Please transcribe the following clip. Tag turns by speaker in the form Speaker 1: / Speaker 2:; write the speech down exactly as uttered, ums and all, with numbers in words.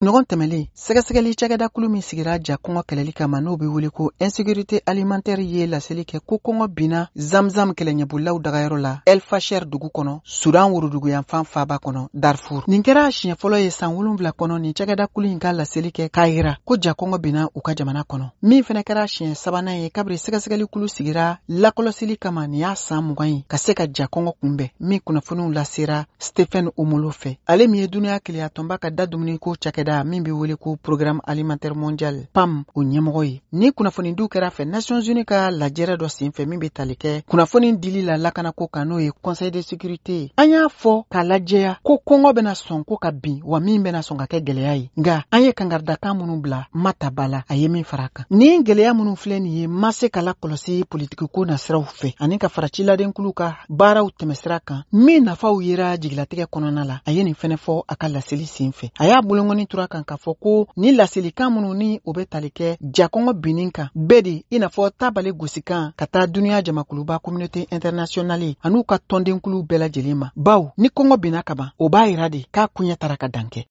Speaker 1: ɲɔgɔn tɛmɛlen sɛgɛsɛgɛli cakɛda kulu min sigira ja kɔngɔ kɛlɛli kama n'o be wele ko insécurité alimentaire ye laseli kɛ ko kɔngɔ binna zamzam kɛlɛɲɛbolilaw dagayɔrɔ la El Fasher dugu kɔnɔ Sudan wuruduguyanfan faaba kɔnɔ Darfour. Nin kɛra siɲɛ fɔlɔ ye san wolonwula kɔnɔ ni cakɛda kulu in ka laseli kɛ k'a yira ko ja kɔngɔ binna u ka jamana kɔnɔ. Min fɛnɛ kɛra siɲɛ sabanan ye kabiri sɛgɛsɛgɛli kulu sigira lakɔlɔsili kama ni y'a san mugan ye ka se ka ja kɔngɔ kunbɛn min kunnafoniw lasera Stephen Omolo fɛ. Ale min ye duniya keleya tɔnba ka da dumuni ko cakɛda min be wele ko Programme Alimentaire Mondial P A M o ɲɛmɔgɔ ye. Ni kunnafoni du kɛra fɛ Nations Unies ka lajɛrɛ dɔ senfɛ min be tali kɛ kunnafoni dili la lakanako kan n'o ye Conseil de sécurité. An y'a fɔ k'a lajɛya ko kɔngɔ bena sɔn ko ka bin wa min bena sɔn ka kɛ gwɛlɛya ye. Nga an ye kangaridakan minnu bila Mata Bala a ye min fara kan. Ni gwɛlɛya minnu filɛ nin ye ma se ka lakɔlɔsi politikiko na siraw fɛ ani ka fara ciladenkulu ka baaraw tɛmɛsira kan min nafaw yera jigilatigɛ kɔnɔna la. A ye nin fɛnɛ fɔ a ka laseli senfɛ. A y'a bolongɔni tura kan k'a fɔ ko ni laselikan minnu ni o be tali kɛ jakɔngɔ binnin kan bɛɛ de i n'a fɔ tabale gosikan ka taa duniya jamakuluba communauté internationale an'u ka tɔndenkulu bɛɛ lajɛlen ma. Baw ni kɔngɔ binna kaban o b'a yira de k'a kuɲɛ tara ka dan kɛ.